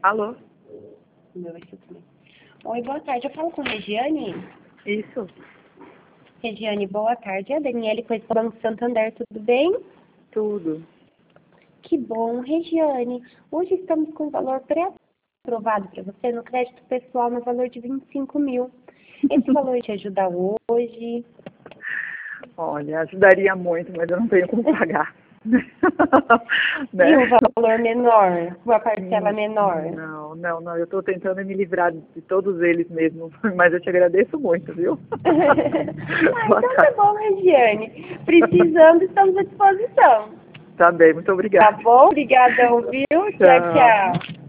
Alô? O meu vai ser também. Oi, boa tarde. Eu falo com a Regiane. Isso? Regiane, boa tarde. É a Daniele com esse Banco Santander, tudo bem? Tudo. Que bom. Regiane, hoje estamos com o valor pré-aprovado para você no crédito pessoal no valor de 25 mil. Esse valor te ajuda hoje? Olha, ajudaria muito, mas eu não tenho como pagar. Né? E o valor menor? Uma parcela menor? Não, eu estou tentando me livrar de todos eles mesmo, mas eu te agradeço muito, viu? Então tá bom, Regiane. Precisando, estamos à disposição. Tá bem, muito obrigada. Tá bom? Obrigadão, viu? Tchau, tchau.